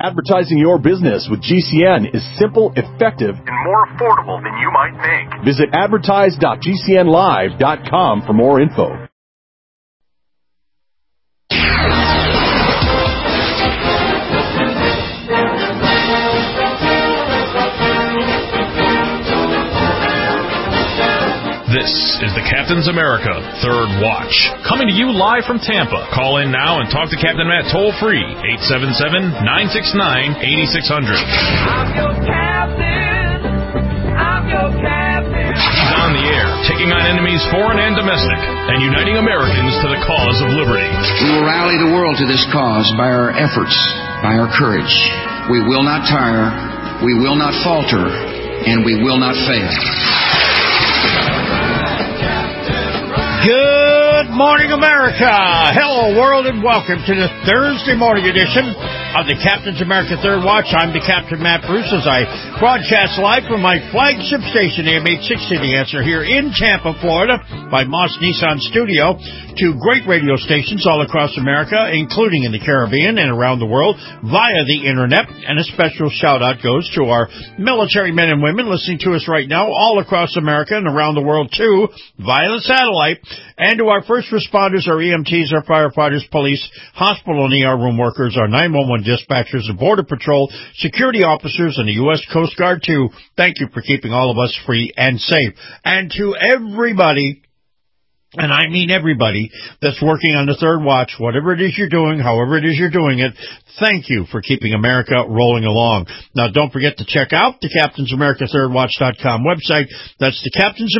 Advertising your business with GCN is simple, effective, and more affordable than you might think. Visit advertise.gcnlive.com for more info. This is the Captain's America Third Watch, coming to you live from Tampa. Call in now and talk to Captain Matt toll-free, 877-969-8600. I'm your captain. I'm your captain. He's on the air, taking on enemies foreign and domestic, and uniting Americans to the cause of liberty. We will rally the world to this cause by our efforts, by our courage. We will not tire, we will not falter, and we will not fail. Good morning, America. Hello, world, and welcome to the Thursday morning edition of the Captain's America Third Watch. I'm the Captain, Matt Bruce, as I broadcast live from my flagship station, AM 860 The Answer, here in Tampa, Florida, by Moss Nissan Studio, to great radio stations all across America, including in the Caribbean and around the world, via the Internet. And a special shout-out goes to our military men and women listening to us right now all across America and around the world, too, via the satellite. And to our first responders, our EMTs, our firefighters, police, hospital and ER room workers, our 911 dispatchers, the Border Patrol, security officers, and the U.S. Coast Guard, too. Thank you for keeping all of us free and safe. And to everybody, and I mean everybody, that's working on the Third Watch, whatever it is you're doing, however it is you're doing it, thank you for keeping America rolling along. Now, don't forget to check out the CaptainsAmericaThirdWatch.com website. That's the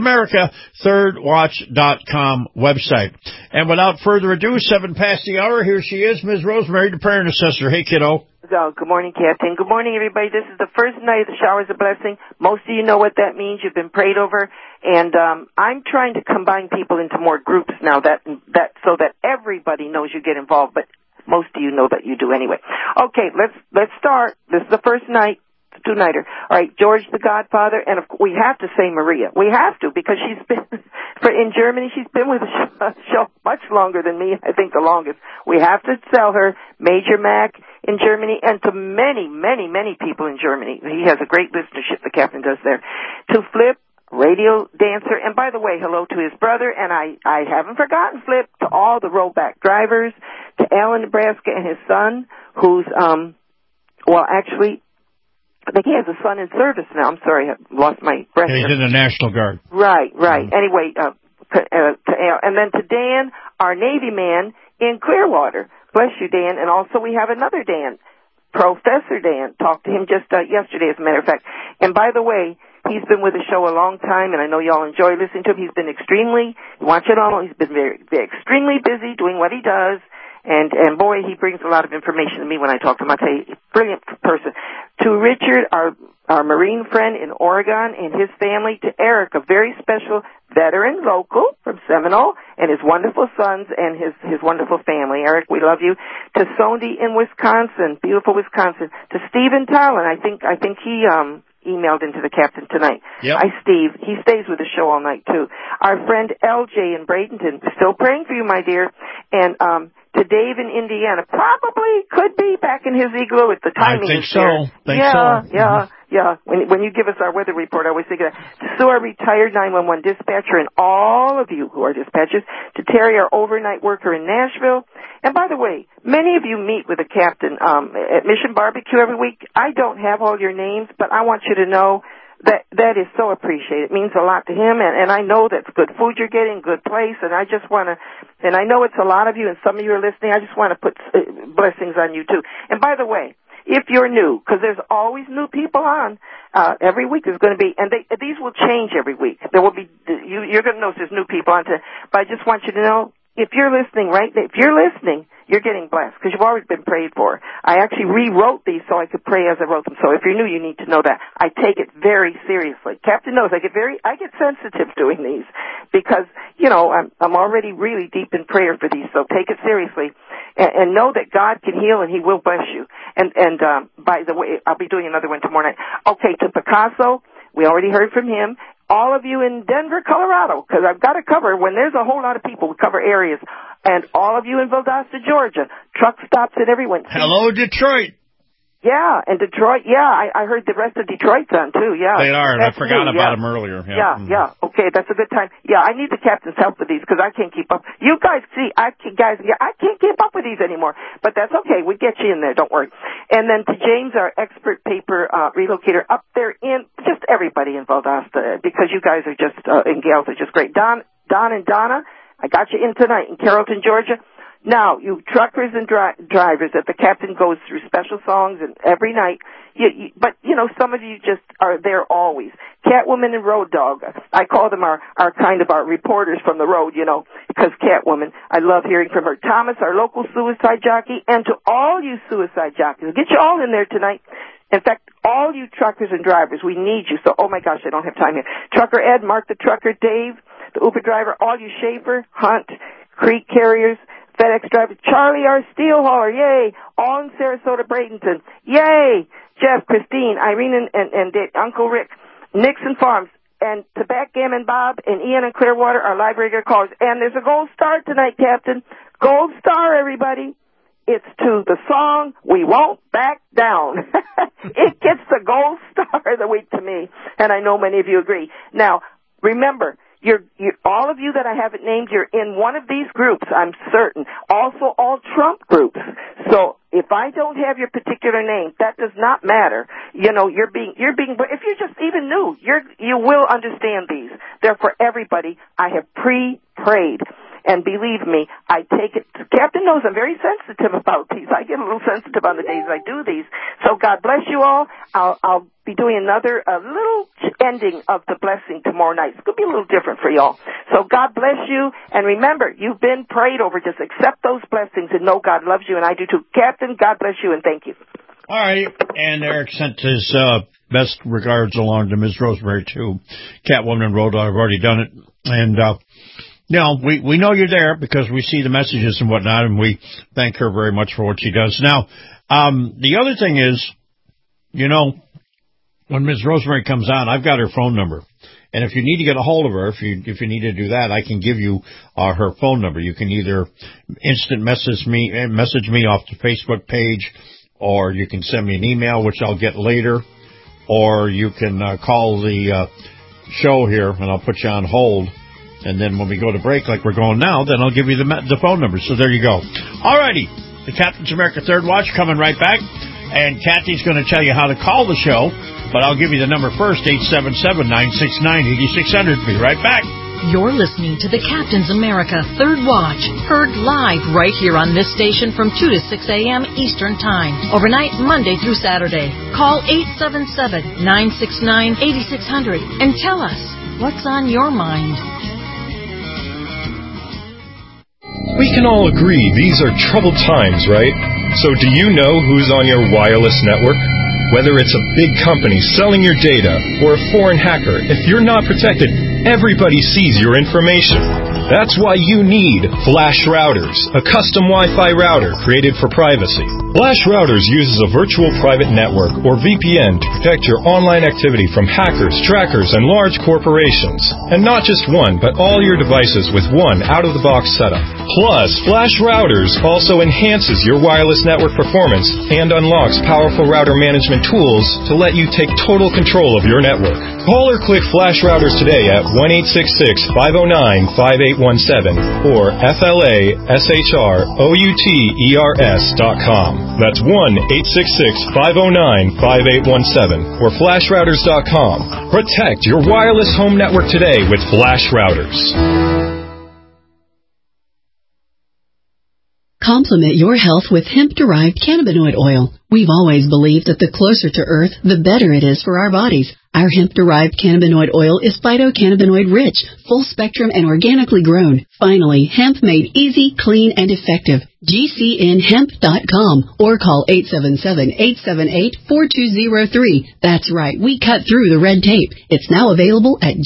CaptainsAmericaThirdWatch.com website. And without further ado, 7 past the hour, here she is, Ms. Rosemary, the prayer intercessor. Hey, kiddo. So, good morning, Captain. Good morning, everybody. This is the first night of the showers of blessing. Most of you know what that means. You've been prayed over. And I'm trying to combine people into more groups now that so that everybody knows you get involved, but most of you know that you do anyway. Okay, let's start. This is the first night, two-nighter. All right, George the Godfather, and we have to say Maria. We have to, because she's been in Germany. She's been with the show much longer than me. I think the longest. We have to tell her Major Mac in Germany, and to many, many, many people in Germany. He has a great listenership, the Captain does there. To Flip, radio dancer, and by the way, hello to his brother, and I haven't forgotten Flip, to all the rollback drivers, to Alan, Nebraska, and his son, who's, actually, I think he has a son in service now. I'm sorry, I lost my breath. He's in the National Guard. Right. Anyway, to Al, and then to Dan, our Navy man in Clearwater. Bless you, Dan. And also we have another Dan, Professor Dan. Talked to him just yesterday, as a matter of fact. And by the way, he's been with the show a long time, and I know y'all enjoy listening to him. He's been he's been very, very extremely busy doing what he does. And boy, he brings a lot of information to me when I talk to him. I tell you, brilliant person. To Richard, our Marine friend in Oregon, and his family. To Eric, a very special veteran local from Seminole, and his wonderful sons and his wonderful family. Eric, we love you. To Sondi in Wisconsin, beautiful Wisconsin. To Stephen Talon, I think he emailed into the Captain tonight. Yep. Hi, Steve. He stays with the show all night, too. Our friend LJ in Bradenton, still praying for you, my dear. And to Dave in Indiana, probably could be back in his igloo if the timing is there. Yeah. When you give us our weather report, I always think of that. To Sue, our retired 911 dispatcher, and all of you who are dispatchers. To Terry, our overnight worker in Nashville. And by the way, many of you meet with the Captain at Mission Barbecue every week. I don't have all your names, but I want you to know that is so appreciated. It means a lot to him, and I know that's good food you're getting, good place, and I just want to, and I know it's a lot of you, and some of you are listening, I just want to put blessings on you, too. And by the way, if you're new, because there's always new people on, every week there's going to be, and these will change every week. There will be, you're going to notice there's new people on, but I just want you to know, if you're listening, you're getting blessed, because you've always been prayed for. I actually rewrote these so I could pray as I wrote them. So if you're new, you need to know that. I take it very seriously. Captain knows I get sensitive doing these, because, I'm already really deep in prayer for these, so take it seriously. And know that God can heal and He will bless you. And by the way, I'll be doing another one tomorrow night. Okay, to Picasso, we already heard from him. All of you in Denver, Colorado, because I've got to cover, when there's a whole lot of people, we cover areas. And all of you in Valdosta, Georgia, truck stops and everyone. Hello, Detroit. Yeah, and Detroit, I heard the rest of Detroit's on, too, yeah. They are, and I forgot about them earlier. Yeah, okay, that's a good time. Yeah, I need the captain's help with these, because I can't keep up. You guys, see, I can't keep up with these anymore, but that's okay, we get you in there, don't worry. And then to James, our expert paper relocator up there in, just everybody in Valdosta, because you guys are just, and gals are just great. Don and Donna, I got you in tonight in Carrollton, Georgia. Now, you truckers and drivers, that the captain goes through special songs and every night, but, some of you just are there always. Catwoman and Road Dog, I call them our reporters from the road, because Catwoman, I love hearing from her. Thomas, our local suicide jockey, and to all you suicide jockeys, get you all in there tonight. In fact, all you truckers and drivers, we need you. So, oh my gosh, I don't have time here. Trucker Ed, Mark the Trucker, Dave, the Uber driver, all you Schaefer, Hunt, Creek carriers, FedEx driver, Charlie, our steel hauler, yay! All in Sarasota, Bradenton, yay! Jeff, Christine, Irene, and Uncle Rick, Nixon Farms, and to Backgammon Bob, and Ian and Clearwater, our library callers. And there's a gold star tonight, Captain. Gold star, everybody. It's to the song, We Won't Back Down. It gets the gold star of the week to me, and I know many of you agree. Now, remember, all of you that I haven't named, you're in one of these groups, I'm certain. Also, all Trump groups. So, if I don't have your particular name, that does not matter. You're being, but if you're just even new, you will understand these. They're for everybody. I have pre-prayed. And believe me, I take it, Captain knows I'm very sensitive about these. I get a little sensitive on the days I do these. So God bless you all. I'll be doing a little ending of the blessing tomorrow night. It's going to be a little different for y'all. So God bless you. And remember, you've been prayed over. Just accept those blessings and know God loves you, and I do too. Captain, God bless you, and thank you. All right. And Eric sent his best regards along to Ms. Rosemary, too. Catwoman and Road Dog, I've already done it. And, we know you're there because we see the messages and whatnot, and we thank her very much for what she does. Now, the other thing is, when Ms. Rosemary comes on, I've got her phone number. And if you need to get a hold of her, if you need to do that, I can give you her phone number. You can either instant message me off the Facebook page, or you can send me an email, which I'll get later, or you can call the show here, and I'll put you on hold. And then when we go to break, like we're going now, then I'll give you the phone number. So there you go. All righty. The Captain's America Third Watch coming right back. And Kathy's going to tell you how to call the show. But I'll give you the number first, 877-969-8600. Be right back. You're listening to the Captain's America Third Watch, heard live right here on this station from 2 to 6 a.m. Eastern Time, overnight Monday through Saturday. Call 877-969-8600 and tell us what's on your mind. We can all agree these are troubled times, right? So do you know who's on your wireless network? Whether it's a big company selling your data or a foreign hacker, if you're not protected, everybody sees your information. That's why you need Flash Routers, a custom Wi-Fi router created for privacy. Flash Routers uses a virtual private network, or VPN, to protect your online activity from hackers, trackers, and large corporations. And not just one, but all your devices with one out-of-the-box setup. Plus, Flash Routers also enhances your wireless network performance and unlocks powerful router management tools to let you take total control of your network. Call or click Flash Routers today at 1-866-509-5817 or FLASHROUTERS.com. That's 1-866-509-5817 or FlashRouters.com. Protect your wireless home network today with Flash Routers. Complement your health with hemp-derived cannabinoid oil. We've always believed that the closer to Earth, the better it is for our bodies. Our hemp-derived cannabinoid oil is phytocannabinoid-rich, full-spectrum, and organically grown. Finally, hemp made easy, clean, and effective. GCNhemp.com or call 877-878-4203. That's right, we cut through the red tape. It's now available at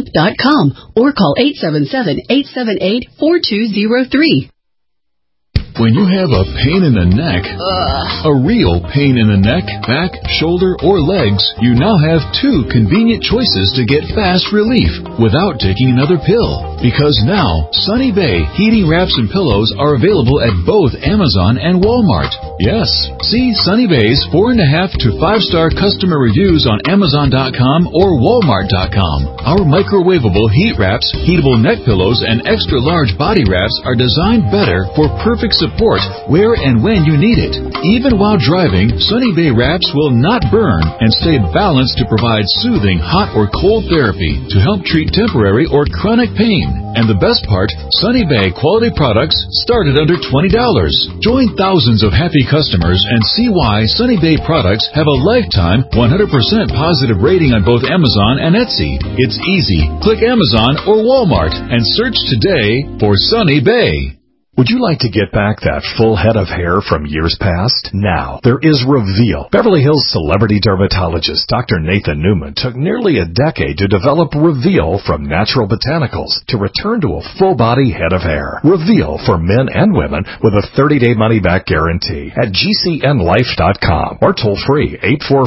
GCNhemp.com or call 877-878-4203. When you have a pain in the neck, a real pain in the neck, back, shoulder, or legs, you now have two convenient choices to get fast relief without taking another pill. Because now, Sunny Bay heating wraps and pillows are available at both Amazon and Walmart. Yes, see Sunny Bay's 4.5 to 5-star customer reviews on Amazon.com or Walmart.com. Our microwavable heat wraps, heatable neck pillows, and extra large body wraps are designed better for perfect support where and when you need it. Even while driving, Sunny Bay wraps will not burn and stay balanced to provide soothing hot or cold therapy to help treat temporary or chronic pain. And the best part, Sunny Bay quality products start at under $20. Join thousands of happy customers and see why Sunny Bay products have a lifetime 100% positive rating on both Amazon and Etsy. It's easy. Click Amazon or Walmart and search today for Sunny Bay. Would you like to get back that full head of hair from years past? Now, there is Reveal. Beverly Hills celebrity dermatologist Dr. Nathan Newman took nearly a decade to develop Reveal from natural botanicals to return to a full-body head of hair. Reveal for men and women with a 30-day money-back guarantee at GCNlife.com or toll free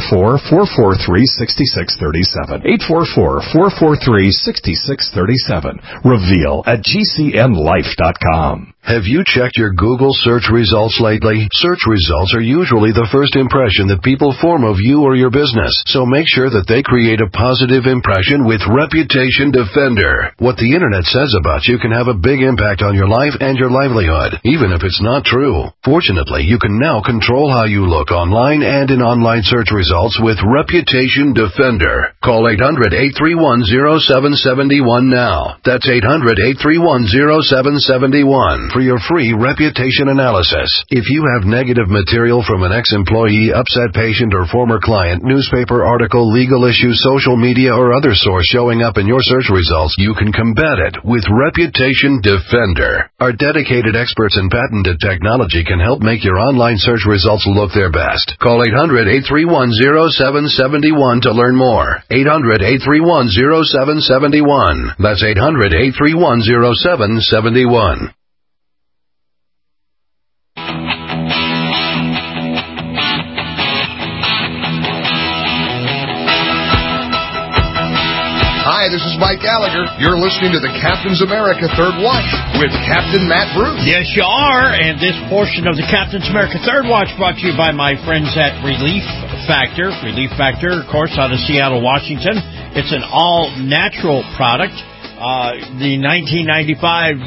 844-443-6637. 844-443-6637. Reveal at GCNlife.com. Have you checked your Google search results lately? Search results are usually the first impression that people form of you or your business, so make sure that they create a positive impression with Reputation Defender. What the internet says about you can have a big impact on your life and your livelihood, even if it's not true. Fortunately, you can now control how you look online and in online search results with Reputation Defender. Call 800-831-0771 now. That's 800-831-0771. For your free reputation analysis. If you have negative material from an ex-employee, upset patient, or former client, newspaper article, legal issue, social media, or other source showing up in your search results, you can combat it with Reputation Defender. Our dedicated experts in patented technology can help make your online search results look their best. Call 800-831-0771 to learn more. 800-831-0771. That's 800-831-0771. Hi, this is Mike Gallagher. You're listening to the Captain's America Third Watch with Captain Matt Bruce. Yes, you are. And this portion of the Captain's America Third Watch brought to you by my friends at Relief Factor. Relief Factor, of course, out of Seattle, Washington. It's an all-natural product. The 1995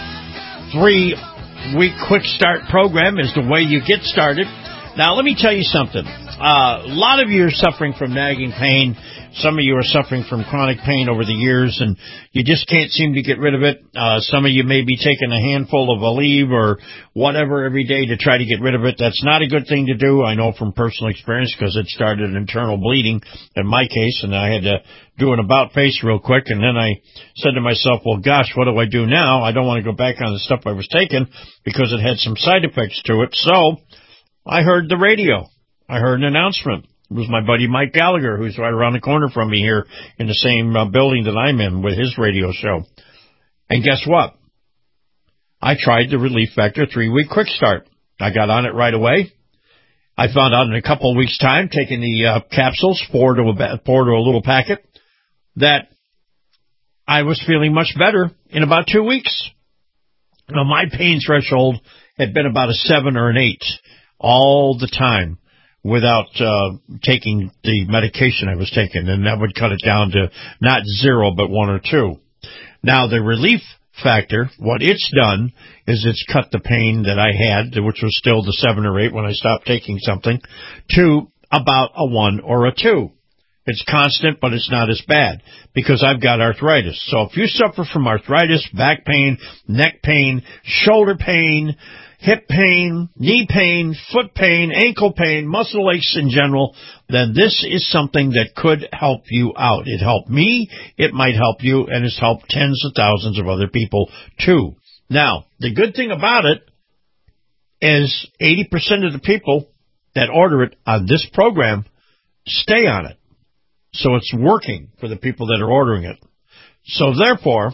3-week quick start program is the way you get started. Now, let me tell you something. A lot of you are suffering from nagging pain. Some of you are suffering from chronic pain over the years, and you just can't seem to get rid of it. Some of you may be taking a handful of Aleve or whatever every day to try to get rid of it. That's not a good thing to do. I know from personal experience because it started internal bleeding in my case, and I had to do an about face real quick, and then I said to myself, well, gosh, what do I do now? I don't want to go back on the stuff I was taking because it had some side effects to it. So I heard the radio. I heard an announcement. It was my buddy Mike Gallagher, who's right around the corner from me here in the same building that I'm in with his radio show. And guess what? I tried the Relief Factor 3-week quick start. I got on it right away. I found out in a couple of weeks' time, taking the capsules, 4 to a little packet, that I was feeling much better in about 2 weeks. Now, my pain threshold had been about a 7 or an 8 all the time, without taking the medication I was taking, and that would cut it down to not 0, but 1 or 2. Now, the Relief Factor, what it's done is it's cut the pain that I had, which was still the 7 or 8 when I stopped taking something, to about a 1 or a 2. It's constant, but it's not as bad because I've got arthritis. So if you suffer from arthritis, back pain, neck pain, shoulder pain, hip pain, knee pain, foot pain, ankle pain, muscle aches in general, then this is something that could help you out. It helped me, it might help you, and it's helped tens of thousands of other people too. Now, the good thing about it is 80% of the people that order it on this program stay on it. So it's working for the people that are ordering it. So therefore,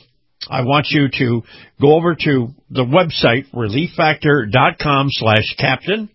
I want you to go over to the website, relieffactor.com/captain,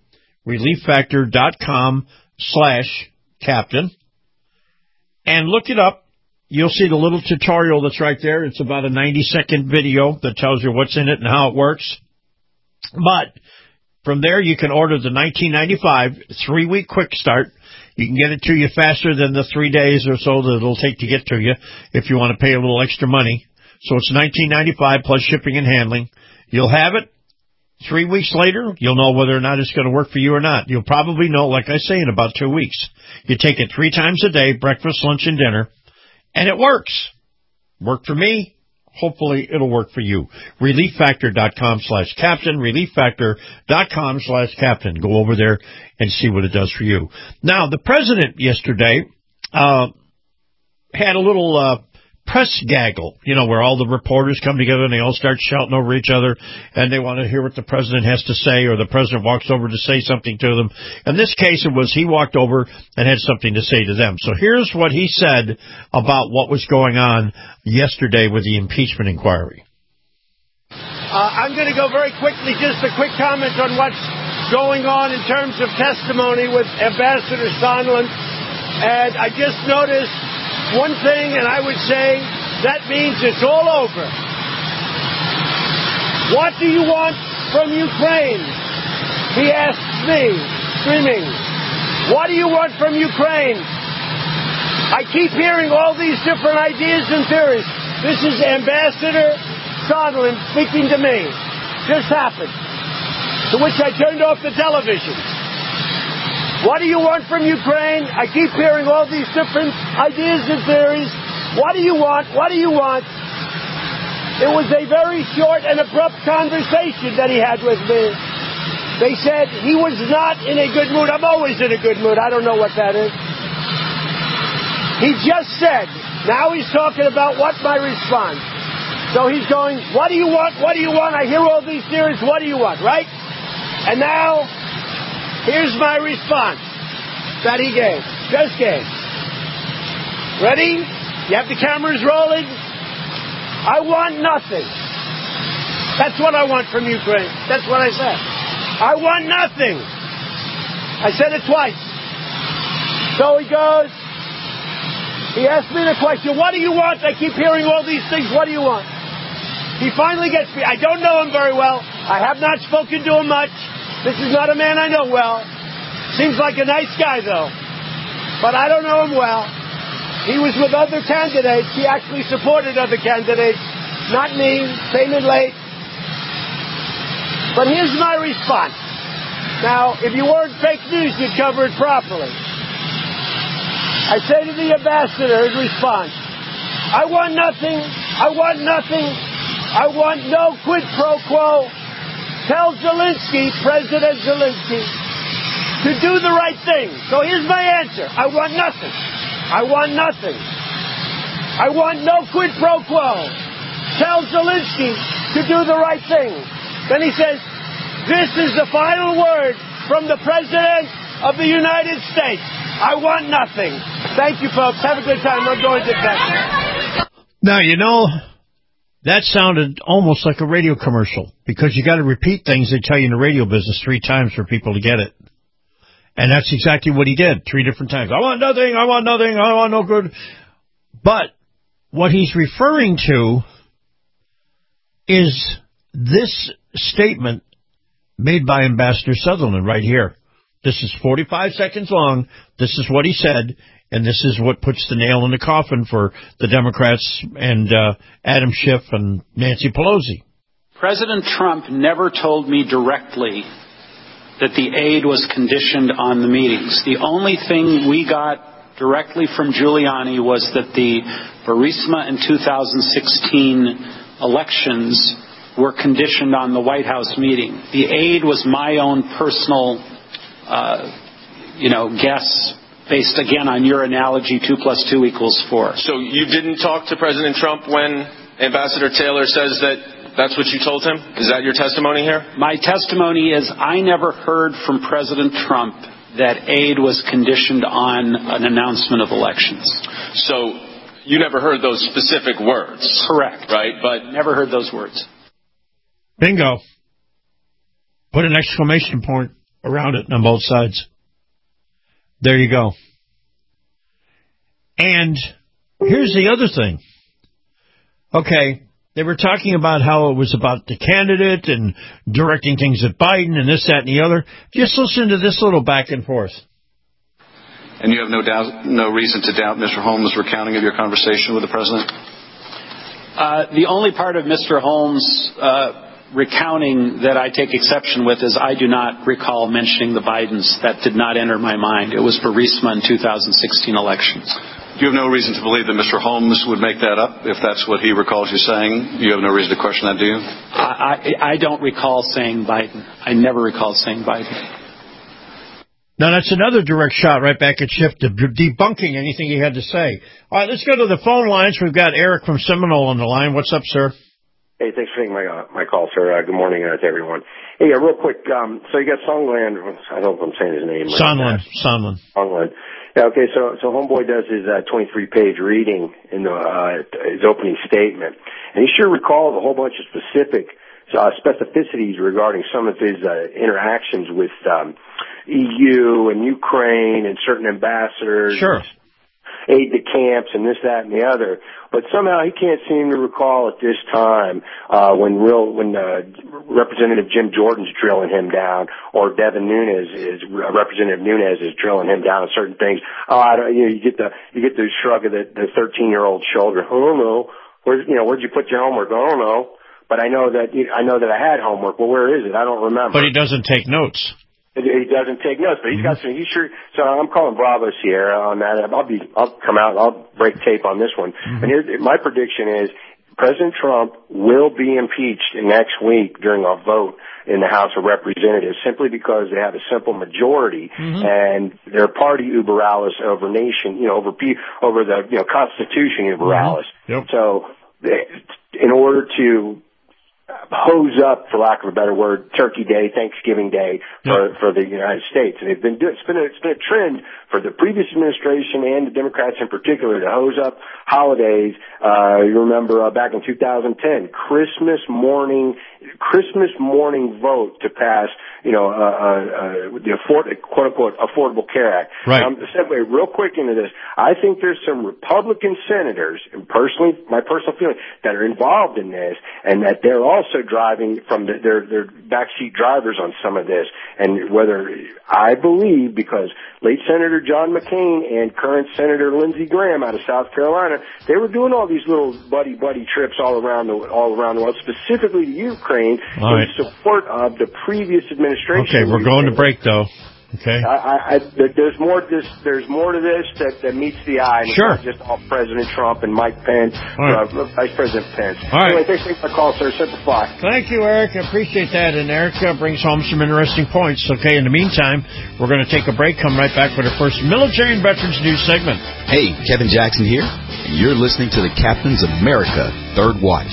relieffactor.com/captain, and look it up. You'll see the little tutorial that's right there. It's about a 90-second video that tells you what's in it and how it works. But from there, you can order the 1995 3-week quick start. You can get it to you faster than the 3 days or so that it'll take to get to you if you want to pay a little extra money. So it's $19.95 plus shipping and handling. You'll have it. 3 weeks later, you'll know whether or not it's going to work for you or not. You'll probably know, like I say, in about 2 weeks. You take it 3 times a day, breakfast, lunch, and dinner, and it works. Worked for me. Hopefully it'll work for you. ReliefFactor.com/captain, ReliefFactor.com/captain. Go over there and see what it does for you. Now, the president yesterday had a little press gaggle, where all the reporters come together and they all start shouting over each other and they want to hear what the president has to say, or the president walks over to say something to them. In this case, it was he walked over and had something to say to them. So here's what he said about what was going on yesterday with the impeachment inquiry. I'm going to go very quickly, just a quick comment on what's going on in terms of testimony with Ambassador Sondland. And I just noticed one thing, and I would say that means it's all over. What do you want from Ukraine? He asked me, screaming. What do you want from Ukraine? I keep hearing all these different ideas and theories. This is Ambassador Sondland speaking to me. Just happened. To which I turned off the television. What do you want from Ukraine? I keep hearing all these different ideas and theories. What do you want? What do you want? It was a very short and abrupt conversation that he had with me. They said he was not in a good mood. I'm always in a good mood. I don't know what that is. He just said, now he's talking about what my response. So he's going, what do you want? What do you want? I hear all these theories. What do you want, right? And now, here's my response that he gave. Just gave. Ready? You have the cameras rolling? I want nothing. That's what I want from Ukraine. That's what I said. I want nothing. I said it twice. So he goes, he asked me the question, what do you want? I keep hearing all these things. What do you want? He finally gets me. I don't know him very well. I have not spoken to him much. This is not a man I know well. Seems like a nice guy, though. But I don't know him well. He was with other candidates. He actually supported other candidates. Not me. Came in late. But here's my response. Now, if you weren't fake news, you'd cover it properly. I say to the ambassador in response, I want nothing. I want nothing. I want no quid pro quo. Tell Zelensky, President Zelensky, to do the right thing. So here's my answer. I want nothing. I want nothing. I want no quid pro quo. Tell Zelensky to do the right thing. Then he says, this is the final word from the President of the United States. I want nothing. Thank you, folks. Have a good time. I'm going to bed. Now, that sounded almost like a radio commercial, because you got to repeat things they tell you in the radio business 3 times for people to get it. And that's exactly what he did 3 different times. I want nothing, I want nothing, I want no good. But what he's referring to is this statement made by Ambassador Sondland right here. This is 45 seconds long. This is what he said. And this is what puts the nail in the coffin for the Democrats and Adam Schiff and Nancy Pelosi. President Trump never told me directly that the aid was conditioned on the meetings. The only thing we got directly from Giuliani was that the Burisma and 2016 elections were conditioned on the White House meeting. The aid was my own personal, guess. Based, again, on your analogy, 2 + 2 = 4. So you didn't talk to President Trump when Ambassador Taylor says that's what you told him? Is that your testimony here? My testimony is I never heard from President Trump that aid was conditioned on an announcement of elections. So You never heard those specific words. Correct. Right, but... Never heard those words. Bingo. Put an exclamation point around it on both sides. There you go. And here's the other thing. Okay, they were talking about how it was about the candidate and directing things at Biden and this, that, and the other. Just listen to this little back and forth. And you have no reason to doubt Mr. Holmes' recounting of your conversation with the president? The only part of Mr. Holmes' recounting that I take exception with is I do not recall mentioning the Bidens. That did not enter my mind. It was for Burisma in 2016 elections. You have no reason to believe that Mr. Holmes would make that up, if that's what he recalls you saying? You have no reason to question that, do you? I don't recall saying Biden. I never recall saying Biden. Now, that's another direct shot right back at Schiff, debunking anything he had to say. All right, let's go to the phone lines. We've got Eric from Seminole on the line. What's up, sir? Hey, thanks for taking my call, sir. Good morning to everyone. Hey, real quick, so you got Sondland. I hope I'm saying his name. Sondland. Yeah, okay, so Homeboy does his 23-page reading in his opening statement, and he sure recalls a whole bunch of specificities regarding some of his interactions with EU and Ukraine and certain ambassadors. Sure. Aid to camps and this, that, and the other. But somehow he can't seem to recall at this time when Representative Jim Jordan's drilling him down, or Representative Nunes is drilling him down on certain things. You get the shrug of the 13-year-old shoulder. Oh no, where'd you put your homework? I don't know, but I know that I had homework. Well, where is it? I don't remember. But he doesn't take notes. He doesn't take notes, but he's got some. So I'm calling Bravo Sierra on that. I'll come out. I'll break tape on this one. Mm-hmm. And my prediction is President Trump will be impeached next week during a vote in the House of Representatives, simply because they have a simple majority, and their party uber alles over nation, over the Constitution uber alles. Yep. So in order to hose up, for lack of a better word, Turkey Day, Thanksgiving Day for the United States. And it's been a trend for the previous administration and the Democrats in particular to hose up holidays. You remember back in 2010, Christmas morning vote to pass, the quote unquote Affordable Care Act. Right. Segue real quick into this. I think there's some Republican senators, and my personal feeling, that are involved in this, and that they're also driving from their backseat drivers on some of this. And whether I believe, because late Senator John McCain and current Senator Lindsey Graham out of South Carolina, they were doing all these little buddy trips all around the world, specifically to Ukraine, in support of the previous administration. Okay, we're going to break though. Okay. There's more to this that meets the eye. And sure. It's not just all President Trump and Mike Pence, Vice President Pence. All right. Anyway, thanks for the call, sir. Simplify. Thank you, Eric. I appreciate that. And Eric brings home some interesting points. Okay, in the meantime, we're going to take a break. Come right back for the first Military and Veterans News segment. Hey, Kevin Jackson here, and you're listening to the Captain's America Third Watch.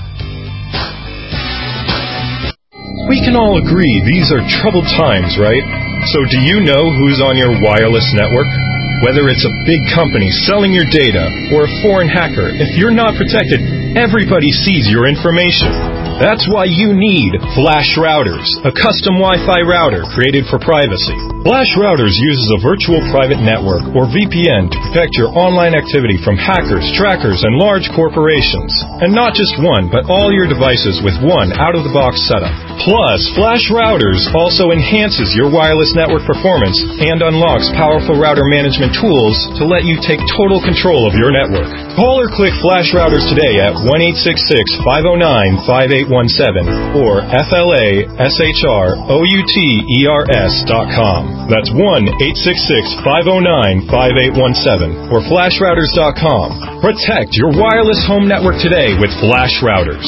We can all agree these are troubled times, right? So do you know who's on your wireless network? Whether it's a big company selling your data or a foreign hacker, if you're not protected, everybody sees your information. That's why you need Flash Routers, a custom Wi-Fi router created for privacy. Flash Routers uses a virtual private network, or VPN, to protect your online activity from hackers, trackers, and large corporations. And not just one, but all your devices with one out-of-the-box setup. Plus, Flash Routers also enhances your wireless network performance and unlocks powerful router management tools to let you take total control of your network. Call or click Flash Routers today at 1-866-509-5817 or FLASHROUTERS.com. That's 1-866-509-5817 or FlashRouters.com. Protect your wireless home network today with Flash Routers.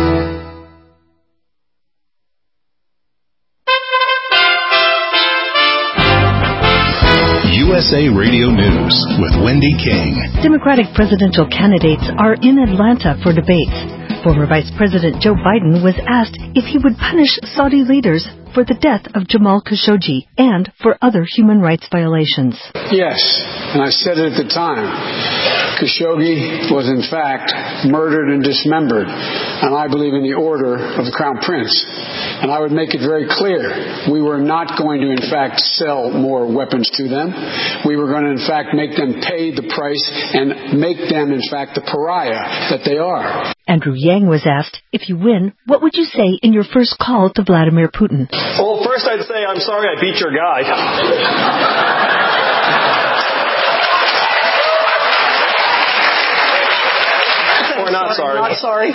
USA Radio News with Wendy King. Democratic presidential candidates are in Atlanta for debates. Former Vice President Joe Biden was asked if he would punish Saudi leaders for the death of Jamal Khashoggi and for other human rights violations. Yes, and I said it at the time. Khashoggi was in fact murdered and dismembered, and I believe in the order of the Crown Prince. And I would make it very clear, we were not going to in fact sell more weapons to them. We were going to in fact make them pay the price and make them in fact the pariah that they are. Andrew Yang was asked, if you win, what would you say in your first call to Vladimir Putin? Well, first I'd say, I'm sorry I beat your guy. Or not sorry. Not sorry.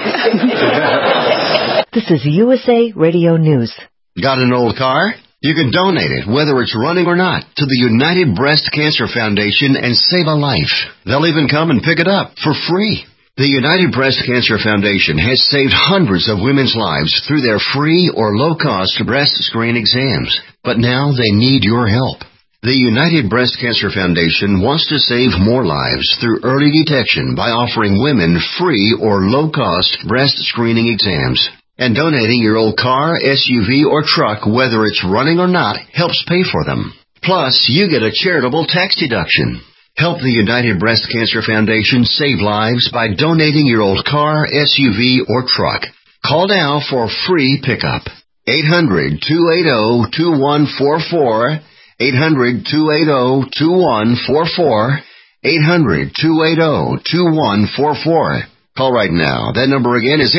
This is USA Radio News. Got an old car? You can donate it, whether it's running or not, to the United Breast Cancer Foundation and save a life. They'll even come and pick it up for free. The United Breast Cancer Foundation has saved hundreds of women's lives through their free or low-cost breast screen exams. But now they need your help. The United Breast Cancer Foundation wants to save more lives through early detection by offering women free or low-cost breast screening exams. And donating your old car, SUV, or truck, whether it's running or not, helps pay for them. Plus, you get a charitable tax deduction. Help the United Breast Cancer Foundation save lives by donating your old car, SUV, or truck. Call now for free pickup. 800-280-2144. 800-280-2144. 800-280-2144. Call right now. That number again is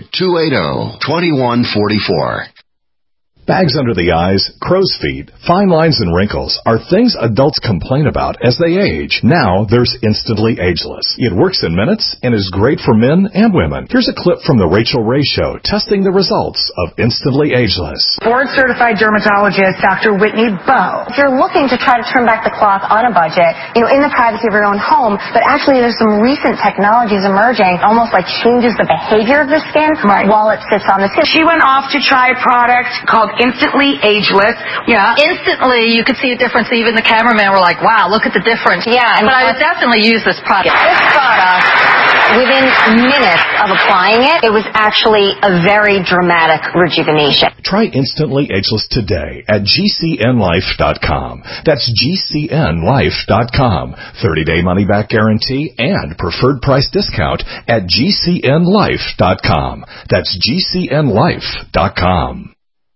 800-280-2144. Bags under the eyes, crow's feet, fine lines and wrinkles are things adults complain about as they age. Now there's Instantly Ageless. It works in minutes and is great for men and women. Here's a clip from The Rachel Ray Show testing the results of Instantly Ageless. Board-certified dermatologist Dr. Whitney Bowe. If you're looking to try to turn back the clock on a budget, in the privacy of your own home, but actually there's some recent technologies emerging, almost like changes the behavior of the skin while it sits on the skin. She went off to try a product called Instantly Ageless. Yeah, instantly you could see a difference. Even the cameraman were like, wow, look at the difference. Yeah. But I would definitely use this product. This product, within minutes of applying it, it was actually a very dramatic rejuvenation. Try Instantly Ageless today at GCNlife.com. That's GCNlife.com. 30-day money-back guarantee and preferred price discount at GCNlife.com. That's GCNlife.com.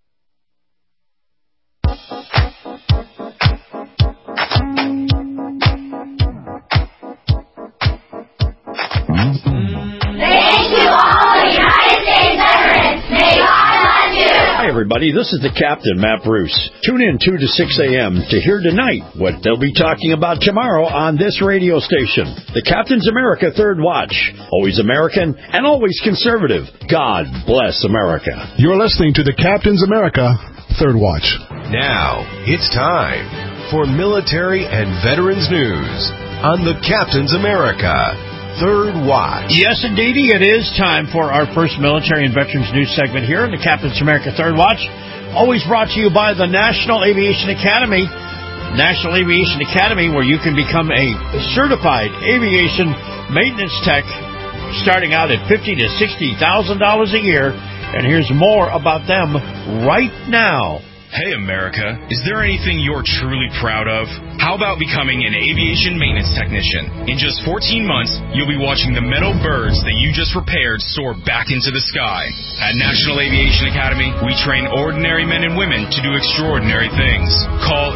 Hi, everybody. This is the Captain, Matt Bruce. Tune in 2 to 6 a.m. to hear tonight what they'll be talking about tomorrow on this radio station. The Captain's America Third Watch. Always American and always conservative. God bless America. You're listening to the Captain's America Third Watch. Now, it's time for military and veterans news on the Captain's America Third Watch. Yes, indeedy, it is time for our first military and veterans news segment here in the Captain's America Third Watch. Always brought to you by the National Aviation Academy. National Aviation Academy, where you can become a certified aviation maintenance tech starting out at $50,000 to $60,000 a year. And here's more about them right now. Hey, America, is there anything you're truly proud of? How about becoming an aviation maintenance technician? In just 14 months, you'll be watching the metal birds that you just repaired soar back into the sky. At National Aviation Academy, we train ordinary men and women to do extraordinary things. Call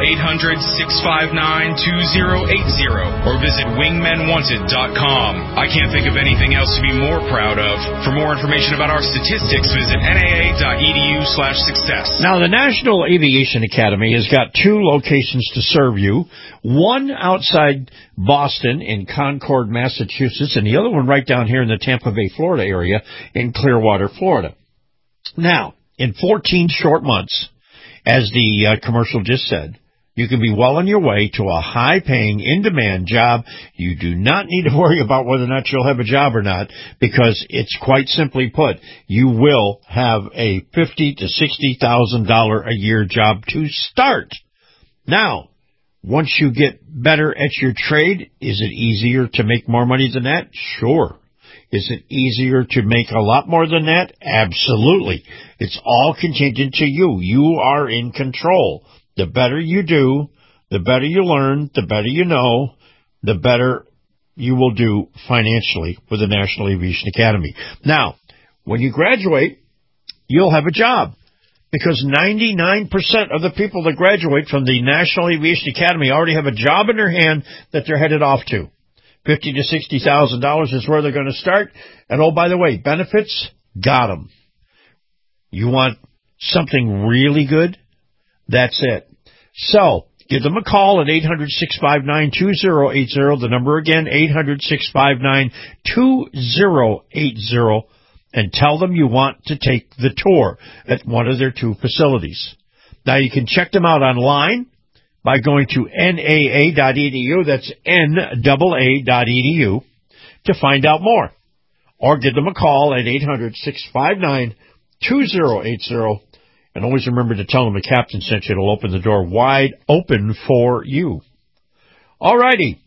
800-659-2080 or visit wingmenwanted.com. I can't think of anything else to be more proud of. For more information about our statistics, visit naa.edu/success. Now, the National Aviation Academy has got 2 locations to serve you. One outside Boston in Concord, Massachusetts, and the other one right down here in the Tampa Bay, Florida area in Clearwater, Florida. Now, in 14 short months, as the commercial just said, you can be well on your way to a high-paying, in-demand job. You do not need to worry about whether or not you'll have a job or not, because it's quite simply put, you will have a $50,000 to $60,000 a year job to start. Now, once you get better at your trade, is it easier to make more money than that? Sure. Is it easier to make a lot more than that? Absolutely. It's all contingent to you. You are in control. The better you do, the better you learn, the better you know, the better you will do financially with the National Aviation Academy. Now, when you graduate, you'll have a job, because 99% of the people that graduate from the National Aviation Academy already have a job in their hand that they're headed off to. $50,000 to $60,000 is where they're going to start. And oh, by the way, benefits, got them. You want something really good? That's it. So, give them a call at 800-659-2080. The number again, 800-659-2080. And tell them you want to take the tour at one of their 2 facilities. Now, you can check them out online by going to naa.edu. That's NAA.edu to find out more. Or give them a call at 800-659-2080. And always remember to tell them the captain sent you. It'll open the door wide open for you. All righty.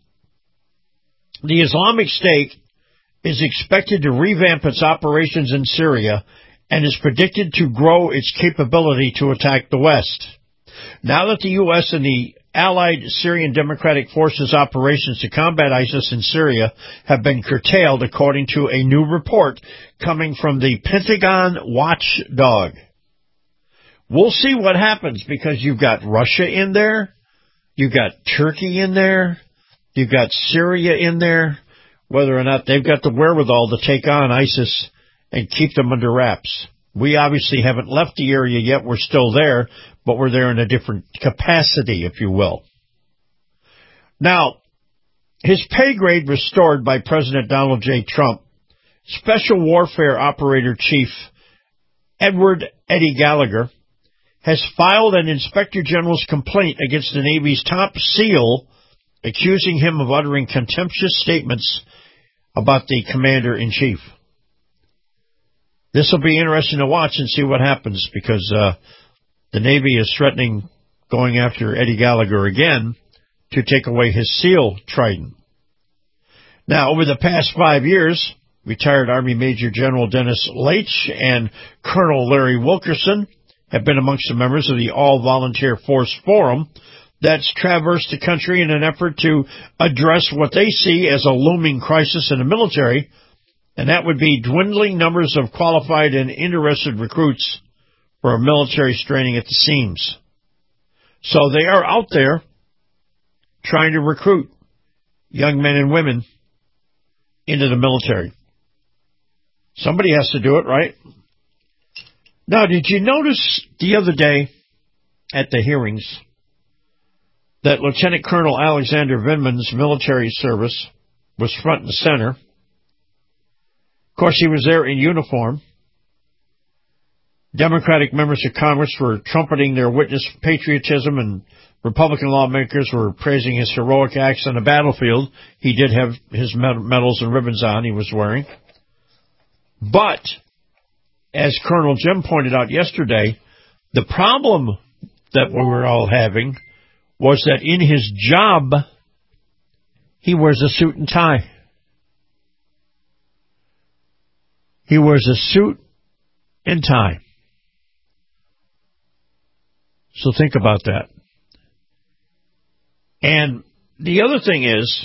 The Islamic State is expected to revamp its operations in Syria and is predicted to grow its capability to attack the West. Now that the U.S. and the allied Syrian Democratic Forces operations to combat ISIS in Syria have been curtailed, according to a new report coming from the Pentagon watchdog. We'll see what happens, because you've got Russia in there, you've got Turkey in there, you've got Syria in there, whether or not they've got the wherewithal to take on ISIS and keep them under wraps. We obviously haven't left the area yet. We're still there, but we're there in a different capacity, if you will. Now, his pay grade restored by President Donald J. Trump, Special Warfare Operator Chief Edward Eddie Gallagher has filed an Inspector General's complaint against the Navy's top SEAL, accusing him of uttering contemptuous statements about the Commander-in-Chief. This will be interesting to watch and see what happens, because the Navy is threatening going after Eddie Gallagher again to take away his SEAL Trident. Now, over the past 5 years, retired Army Major General Dennis Leitch and Colonel Larry Wilkerson have been amongst the members of the All-Volunteer Force Forum that's traversed the country in an effort to address what they see as a looming crisis in the military, and that would be dwindling numbers of qualified and interested recruits for a military straining at the seams. So they are out there trying to recruit young men and women into the military. Somebody has to do it, right? Now, did you notice the other day at the hearings that Lieutenant Colonel Alexander Vindman's military service was front and center? Of course, he was there in uniform. Democratic members of Congress were trumpeting their witness patriotism, and Republican lawmakers were praising his heroic acts on the battlefield. He did have his medals and ribbons on he was wearing. But, as Colonel Jim pointed out yesterday, the problem that we were all having was that in his job, he wears a suit and tie. He wears a suit and tie. So think about that. And the other thing is,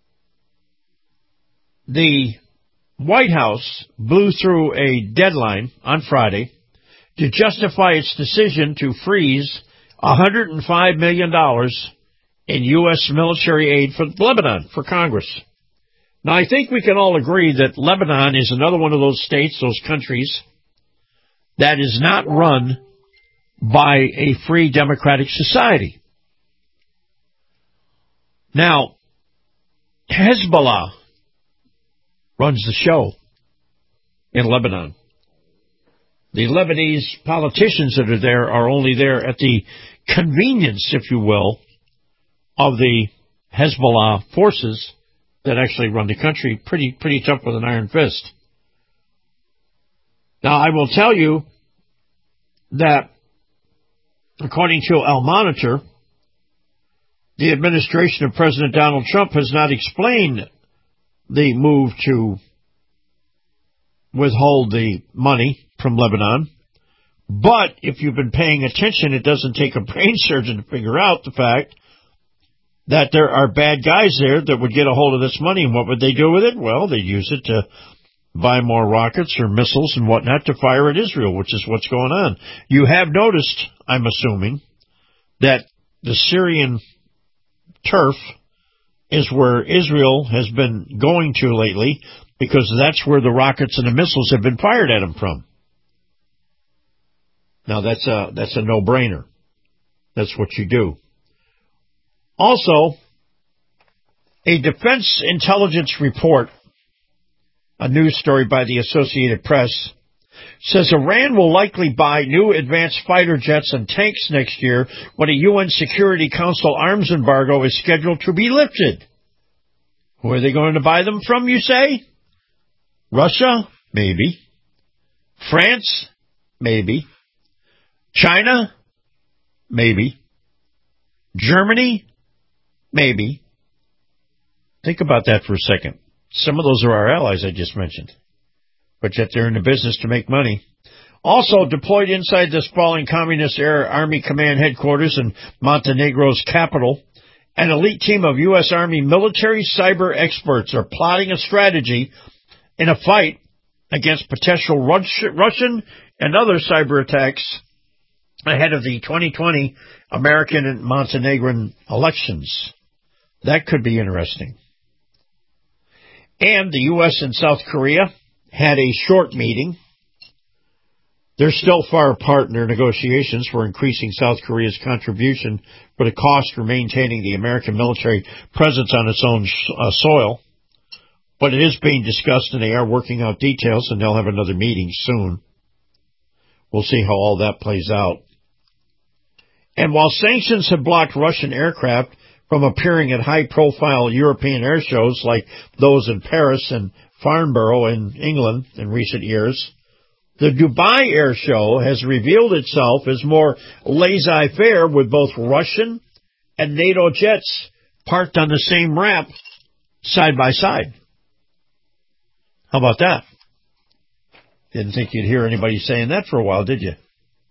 the White House blew through a deadline on Friday to justify its decision to freeze $105 million in U.S. military aid for Lebanon, for Congress. Now, I think we can all agree that Lebanon is another one of those states, those countries, that is not run by a free democratic society. Now, Hezbollah runs the show in Lebanon. The Lebanese politicians that are there are only there at the convenience, if you will, of the Hezbollah forces that actually run the country pretty tough with an iron fist. Now, I will tell you that, according to Al Monitor, the administration of President Donald Trump has not explained the move to withhold the money from Lebanon. But if you've been paying attention, it doesn't take a brain surgeon to figure out the fact that there are bad guys there that would get a hold of this money. And what would they do with it? Well, they'd use it to buy more rockets or missiles and whatnot to fire at Israel, which is what's going on. You have noticed, I'm assuming, that the Syrian turf is where Israel has been going to lately, because that's where the rockets and the missiles have been fired at them from. Now, that's a no-brainer. That's what you do. Also, a Defense Intelligence report, a news story by the Associated Press, says Iran will likely buy new advanced fighter jets and tanks next year when a UN Security Council arms embargo is scheduled to be lifted. Who are they going to buy them from, you say? Russia? Maybe. France? Maybe. China? Maybe. Germany? Maybe. Think about that for a second. Some of those are our allies I just mentioned. But yet they're in the business to make money. Also deployed inside the sprawling Communist Air Army Command headquarters in Montenegro's capital, an elite team of U.S. Army military cyber experts are plotting a strategy in a fight against potential Russian and other cyber attacks ahead of the 2020 American and Montenegrin elections. That could be interesting. And the U.S. and South Korea had a short meeting. They're still far apart in their negotiations for increasing South Korea's contribution for the cost for maintaining the American military presence on its own soil. But it is being discussed, and they are working out details, and they'll have another meeting soon. We'll see how all that plays out. And while sanctions have blocked Russian aircraft from appearing at high-profile European air shows like those in Paris and Farnborough in England in recent years, the Dubai Air Show has revealed itself as more laissez-faire with both Russian and NATO jets parked on the same ramp side by side. How about that? Didn't think you'd hear anybody saying that for a while, did you?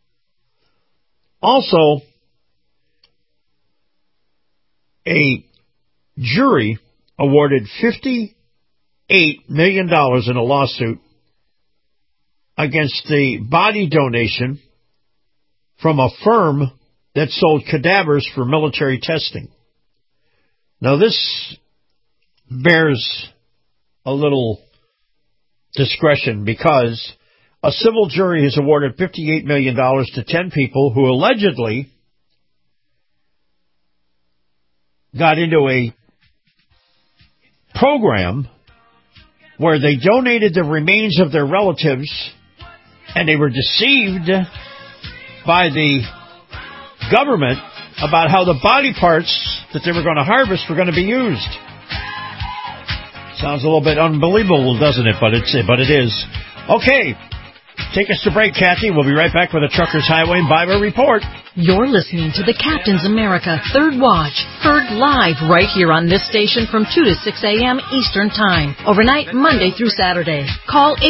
Also, a jury awarded $58 million in a lawsuit against the body donation from a firm that sold cadavers for military testing. Now, this bears a little discretion because a civil jury has awarded $58 million to 10 people who allegedly got into a program where they donated the remains of their relatives and they were deceived by the government about how the body parts that they were going to harvest were going to be used. Sounds a little bit unbelievable, doesn't it? But it is. Okay. Take us to break, Kathy. We'll be right back with a Truckers Highway and Bible Report. You're listening to the Captain's America Third Watch, heard live right here on this station from 2 to 6 a.m. Eastern Time, overnight Monday through Saturday. Call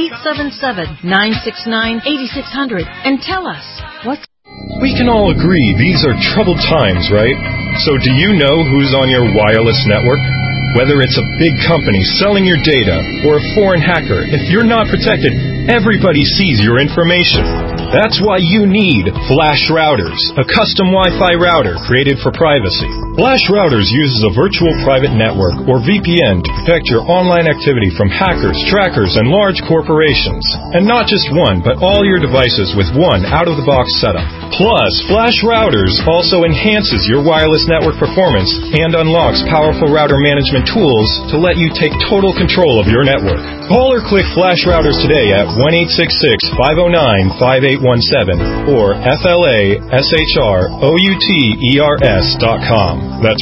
877-969-8600 and tell us what's... We can all agree these are troubled times, right? So do you know who's on your wireless network? Whether it's a big company selling your data or a foreign hacker, if you're not protected, everybody sees your information. That's why you need Flash Routers, a custom Wi-Fi router created for privacy. Flash Routers uses a virtual private network, or VPN, to protect your online activity from hackers, trackers, and large corporations. And not just one, but all your devices with one out-of-the-box setup. Plus, Flash Routers also enhances your wireless network performance and unlocks powerful router management tools to let you take total control of your network. Call or click Flash Routers today at 1-866-509-5817 or FLASHROUTERS.com. That's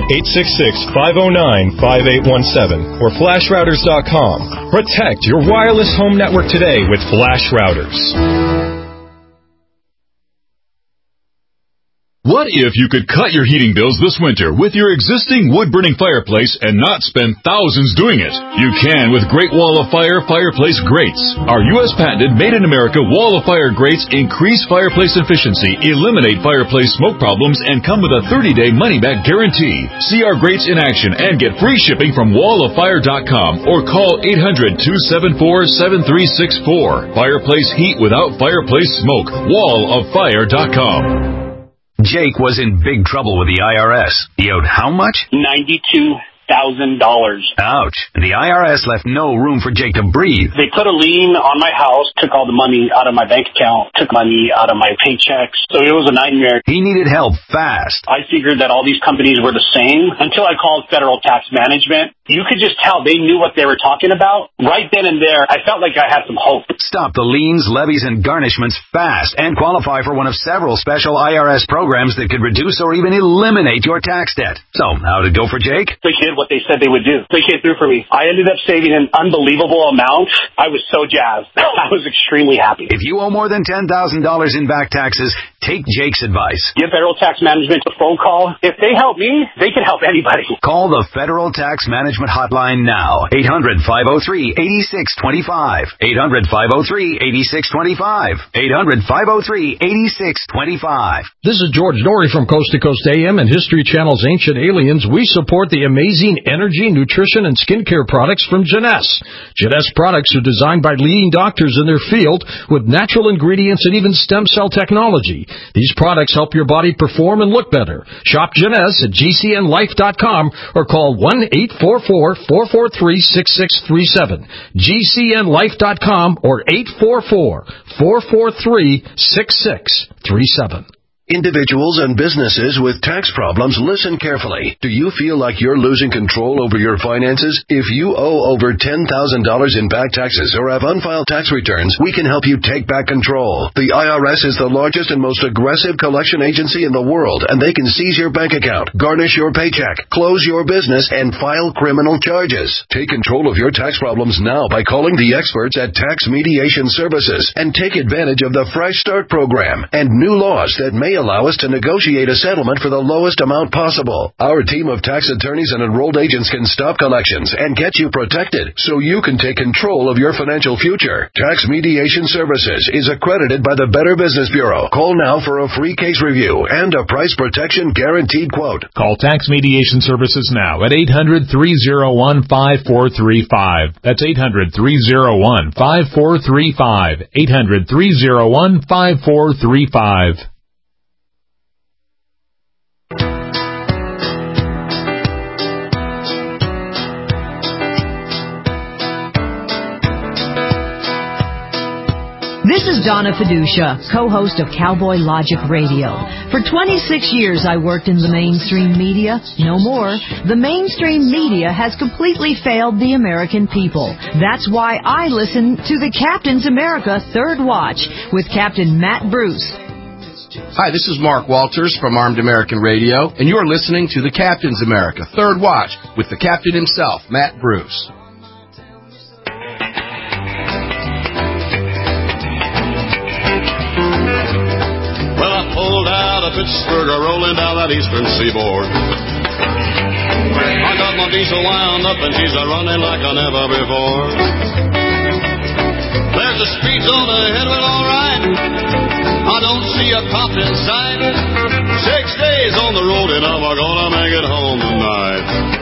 1-866-509-5817 or FlashRouters.com. Protect your wireless home network today with Flash Routers. What if you could cut your heating bills this winter with your existing wood-burning fireplace and not spend thousands doing it? You can with Great Wall of Fire fireplace grates. Our U.S. patented made-in-America Wall of Fire grates increase fireplace efficiency, eliminate fireplace smoke problems, and come with a 30-day money-back guarantee. See our grates in action and get free shipping from walloffire.com or call 800-274-7364. Fireplace heat without fireplace smoke. walloffire.com. Jake was in big trouble with the IRS. He owed how much? $92,000. Ouch. The IRS left no room for Jake to breathe. They put a lien on my house, took all the money out of my bank account, took money out of my paychecks. So it was a nightmare. He needed help fast. I figured that all these companies were the same until I called Federal Tax Management. You could just tell they knew what they were talking about. Right then and there, I felt like I had some hope. Stop the liens, levies, and garnishments fast and qualify for one of several special IRS programs that could reduce or even eliminate your tax debt. So, how'd it go for Jake? They did what they said they would do. They came through for me. I ended up saving an unbelievable amount. I was so jazzed. I was extremely happy. If you owe more than $10,000 in back taxes, take Jake's advice. Give Federal Tax Management a phone call. If they help me, they can help anybody. Call the Federal Tax Management hotline now. 800-503-8625. 800-503-8625. 800-503-8625. This is George Norrie from Coast to Coast AM and History Channel's Ancient Aliens. We support the amazing energy, nutrition, and skincare products from Jeunesse. Jeunesse products are designed by leading doctors in their field with natural ingredients and even stem cell technology. These products help your body perform and look better. Shop Jeunesse at gcnlife.com or call 1-844-443-6637. gcnlife.com or 844-443-6637. Individuals and businesses with tax problems, listen carefully. Do you feel like you're losing control over your finances? If you owe over $10,000 in back taxes or have unfiled tax returns, we can help you take back control. The IRS is the largest and most aggressive collection agency in the world, and they can seize your bank account, garnish your paycheck, close your business, and file criminal charges. Take control of your tax problems now by calling the experts at Tax Mediation Services and take advantage of the Fresh Start program and new laws that may allow us to negotiate a settlement for the lowest amount possible. Our team of tax attorneys and enrolled agents can stop collections and get you protected so you can take control of your financial future. Tax Mediation Services is accredited by the Better Business Bureau. Call now for a free case review and a price protection guaranteed quote. Call Tax Mediation Services now at 800-301-5435. That's 800-301-5435. 800-301-5435. This is Donna Fiducia, co-host of Cowboy Logic Radio. For 26 years I worked in the mainstream media. No more. The mainstream media has completely failed the American people. That's why I listen to the Captain's America Third Watch with Captain Matt Bruce. Hi, this is Mark Walters from Armed American Radio, and you're listening to the Captain's America Third Watch with the Captain himself, Matt Bruce. Pulled out of Pittsburgh, rolling down that eastern seaboard. I got my diesel wound up and she's running like I never before. There's a speed zone ahead, well, all right. I don't see a cop in sight. 6 days on the road and I'm gonna make it home tonight.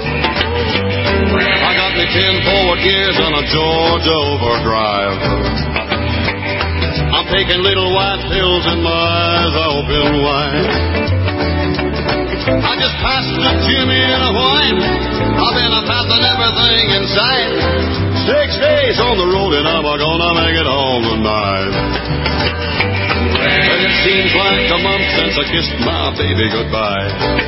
I got me 10 forward gears on a Georgia overdrive. I'm taking little white pills and my eyes are open wide. I just passed the Jimmy in a white. I've been passing everything in sight. 6 days on the road and I'm gonna make it home tonight. And it seems like a month since I kissed my baby goodbye.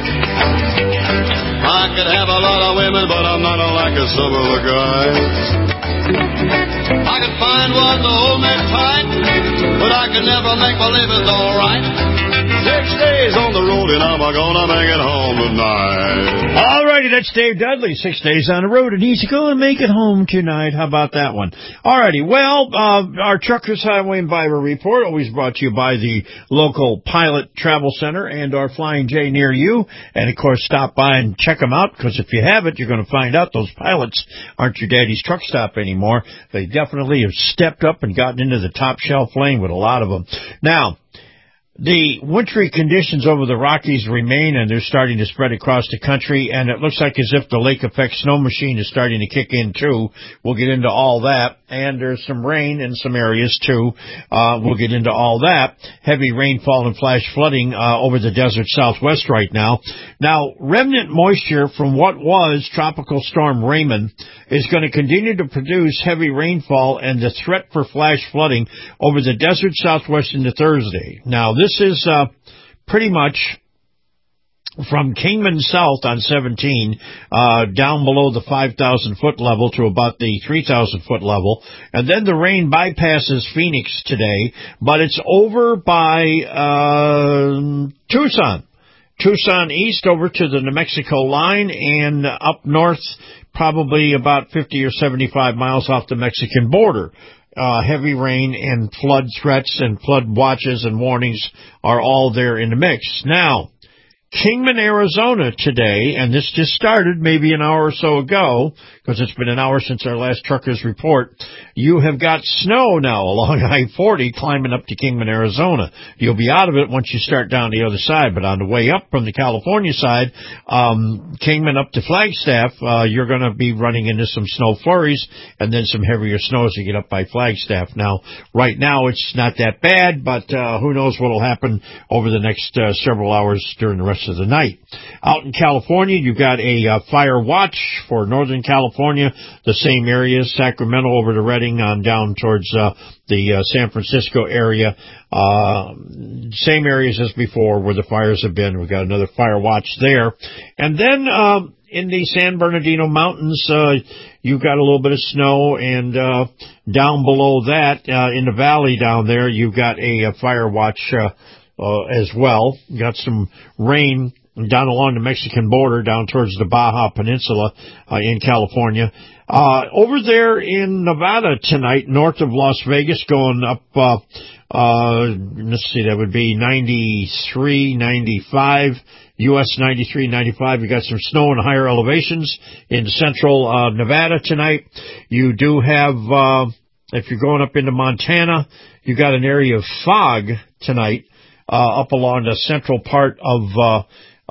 I could have a lot of women, but I'm not like some of the guys. I could find one to hold me tight, but I could never make believe it's all right. 6 days on the road and I'm gonna make it home tonight. All righty, that's Dave Dudley. 6 days on the road, and he's going to make it home tonight. How about that one? All righty, well, our Truckers Highway and Viber Report, always brought to you by the local Pilot Travel Center and our Flying J near you. And, of course, stop by and check them out, because if you haven't, you're going to find out those pilots aren't your daddy's truck stop anymore. They definitely have stepped up and gotten into the top shelf lane with a lot of them. Now, the wintry conditions over the Rockies remain, and they're starting to spread across the country, and it looks like as if the lake effect snow machine is starting to kick in, too. We'll get into all that, and there's some rain in some areas, too. We'll get into all that. Heavy rainfall and flash flooding over the desert southwest right now. Now, remnant moisture from what was Tropical Storm Raymond is going to continue to produce heavy rainfall and the threat for flash flooding over the desert southwest into Thursday. Now, this is pretty much from Kingman South on 17 down below the 5,000-foot level to about the 3,000-foot level. And then the rain bypasses Phoenix today, but it's over by Tucson. Tucson east over to the New Mexico line, and up north probably about 50 or 75 miles off the Mexican border. Heavy rain and flood threats and flood watches and warnings are all there in the mix. Now, Kingman, Arizona today, and this just started maybe an hour or so ago, because it's been an hour since our last Truckers Report, you have got snow now along I-40 climbing up to Kingman, Arizona. You'll be out of it once you start down the other side, but on the way up from the California side, Kingman up to Flagstaff, you're going to be running into some snow flurries and then some heavier snow as you get up by Flagstaff. Now, right now it's not that bad, but who knows what will happen over the next several hours during the rest of the night. Out in California, you've got a fire watch for Northern California, the same areas, Sacramento over to Redding on down towards the San Francisco area. Same areas as before where the fires have been. We've got another fire watch there. And then in the San Bernardino Mountains, you've got a little bit of snow, and down below that, in the valley down there, you've got a fire watch as well. You got some rain down along the Mexican border, down towards the Baja Peninsula in California. Over there in Nevada tonight, north of Las Vegas, going up, let's see, that would be 93, 95, US 93, 95. You got some snow in higher elevations in central Nevada tonight. You do have, if you're going up into Montana, you got an area of fog tonight up along the central part of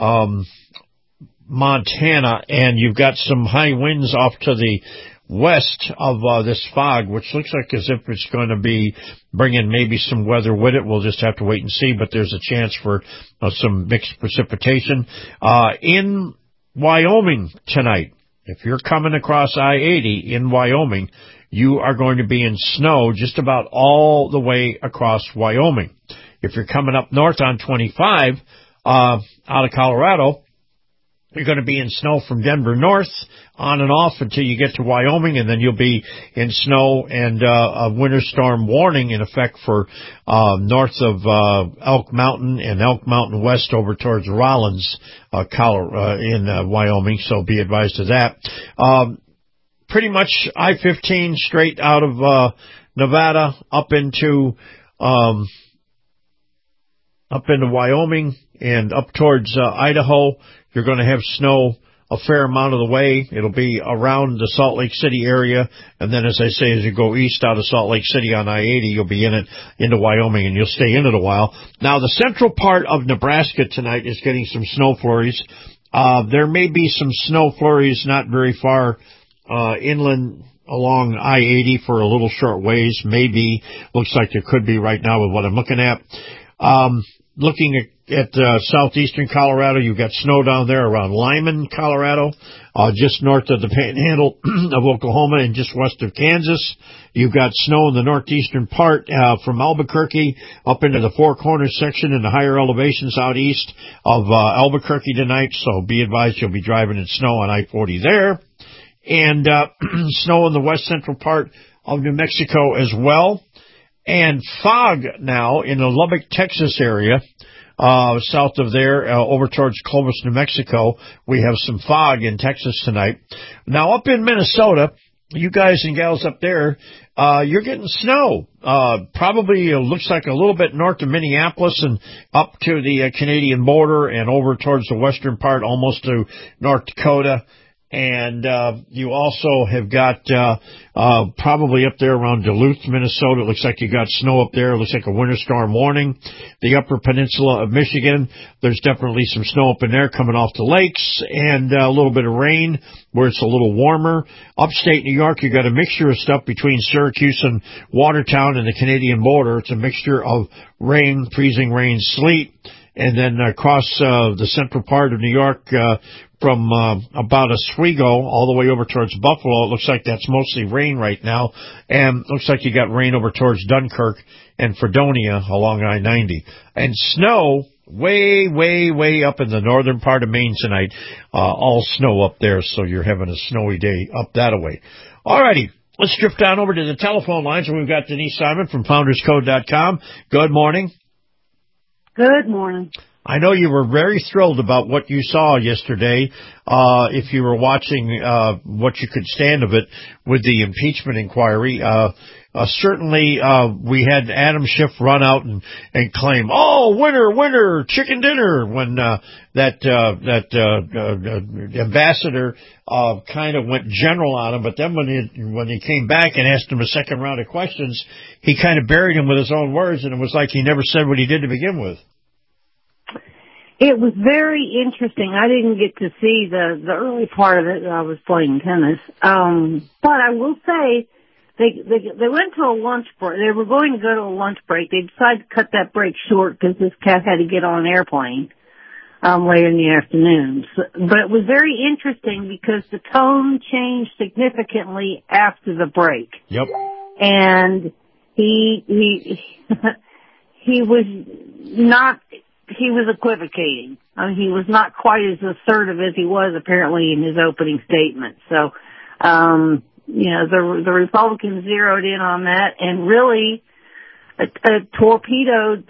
Montana, and you've got some high winds off to the west of this fog, which looks like as if it's going to be bringing maybe some weather with it. We'll just have to wait and see, but there's a chance for some mixed precipitation. In Wyoming tonight, if you're coming across I-80 in Wyoming, you are going to be in snow just about all the way across Wyoming. If you're coming up north on 25, out of Colorado, you're going to be in snow from Denver north on and off until you get to Wyoming, and then you'll be in snow and a winter storm warning in effect for north of Elk Mountain and Elk Mountain west over towards Rollins, in Wyoming, so be advised of that. Pretty much I-15 straight out of Nevada up into Wyoming and up towards Idaho. You're going to have snow a fair amount of the way. It'll be around the Salt Lake City area, and then, as I say, as you go east out of Salt Lake City on I-80, you'll be into Wyoming, and you'll stay in it a while. Now, the central part of Nebraska tonight is getting some snow flurries. There may be some snow flurries not very far inland along I-80 for a little short ways, maybe. Looks like there could be right now with what I'm looking at. Looking at southeastern Colorado, you've got snow down there around Lyman, Colorado, just north of the Panhandle of Oklahoma and just west of Kansas. You've got snow in the northeastern part from Albuquerque up into the Four Corners section in the higher elevations out east of Albuquerque tonight, so be advised you'll be driving in snow on I-40 there. And snow in the west central part of New Mexico as well. And fog now in the Lubbock, Texas area. south of there, over towards Clovis, New Mexico. We have some fog in Texas tonight. Now, up in Minnesota, you guys and gals up there, you're getting snow. Probably looks like a little bit north of Minneapolis and up to the Canadian border and over towards the western part, almost to North Dakota. And you also have got probably up there around Duluth, Minnesota. It looks like you got snow up there. It looks like a winter storm warning. The upper peninsula of Michigan, there's definitely some snow up in there coming off the lakes, and a little bit of rain where it's a little warmer. Upstate New York, you got a mixture of stuff between Syracuse and Watertown and the Canadian border. It's a mixture of rain, freezing rain, sleet. And then across the central part of New York, from about Oswego all the way over towards Buffalo, it looks like that's mostly rain right now. And it looks like you got rain over towards Dunkirk and Fredonia along I-90. And snow way, way, way up in the northern part of Maine tonight. All snow up there, so you're having a snowy day up that-a-way. All righty. Let's drift down over to the telephone lines, where we've got Denise Simon from FoundersCode.com. Good morning. Good morning. I know you were very thrilled about what you saw yesterday, if you were watching what you could stand of it with the impeachment inquiry. Certainly, we had Adam Schiff run out and claim, "Oh, winner, chicken dinner," when that ambassador kind of went general on him. But then when he came back and asked him a second round of questions, he kind of buried him with his own words, and it was like he never said what he did to begin with. It was very interesting. I didn't get to see the early part of it. I was playing tennis. But I will say they went to a lunch break. They were going to go to a lunch break. They decided to cut that break short because this cat had to get on an airplane later in the afternoon. But it was very interesting because the tone changed significantly after the break. Yep. And he was not. He was equivocating. I mean, he was not quite as assertive as he was apparently in his opening statement. So, the Republicans zeroed in on that and really torpedoed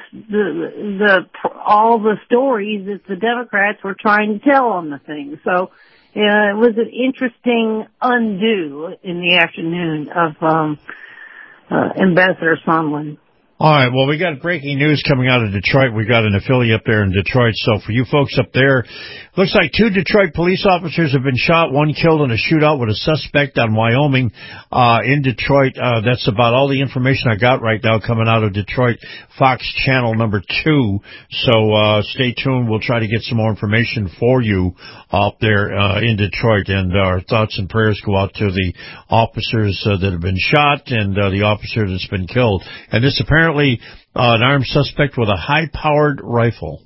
all the stories that the Democrats were trying to tell on the thing. So, it was an interesting undo in the afternoon of Ambassador Sondland. All right, well, we got breaking news coming out of Detroit. We got an affiliate up there in Detroit. So for you folks up there, looks like 2 Detroit police officers have been shot, 1 killed in a shootout with a suspect on Wyoming in Detroit. That's about all the information I got right now coming out of Detroit, Fox Channel number 2. So stay tuned. We'll try to get some more information for you up there in Detroit. And our thoughts and prayers go out to the officers that have been shot and the officer that's been killed. And this apparently an armed suspect with a high-powered rifle.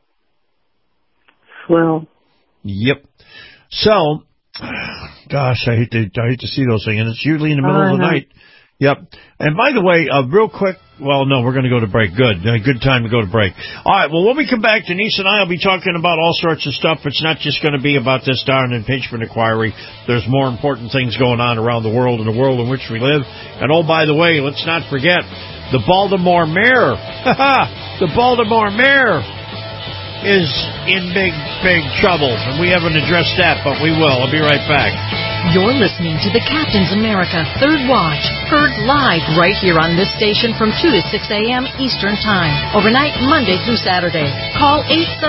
Well. Yep. So, gosh, I hate to see those things, and it's usually in the middle of the night. Yep. And by the way, real quick, well, no, we're going to go to break. Good time to go to break. All right, well, when we come back, Denise and I will be talking about all sorts of stuff. It's not just going to be about this darn impeachment inquiry. There's more important things going on around the world, in the world in which we live. And, oh, by the way, let's not forget, the Baltimore mayor, the Baltimore mayor is in big, big trouble. And we haven't addressed that, but we will. I'll be right back. You're listening to the Captain's America Third Watch, heard live right here on this station from 2 to 6 a.m. Eastern Time, overnight Monday through Saturday. Call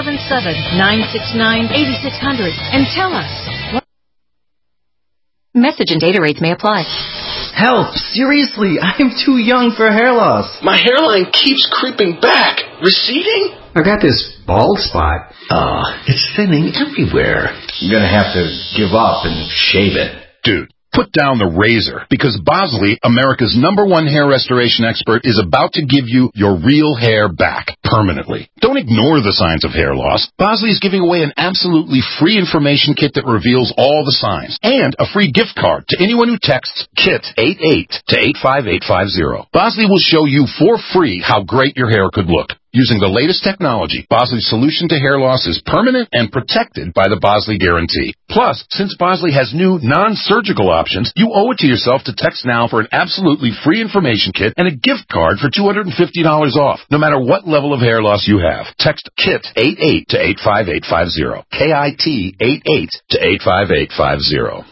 877-969-8600 and tell us what. Message and data rates may apply. Help! Seriously, I'm too young for hair loss. My hairline keeps creeping back. Receding? I got this bald spot. It's thinning everywhere. I'm gonna have to give up and shave it. Dude, put down the razor, because Bosley, America's #1 hair restoration expert, is about to give you your real hair back permanently. Don't ignore the signs of hair loss. Bosley is giving away an absolutely free information kit that reveals all the signs, and a free gift card to anyone who texts KIT88 to 85850. Bosley will show you for free how great your hair could look. Using the latest technology, Bosley's solution to hair loss is permanent and protected by the Bosley Guarantee. Plus, since Bosley has new non-surgical options, you owe it to yourself to text now for an absolutely free information kit and a gift card for $250 off, no matter what level of hair loss you have. Text KIT 88 to 85850. KIT 88 to 85850.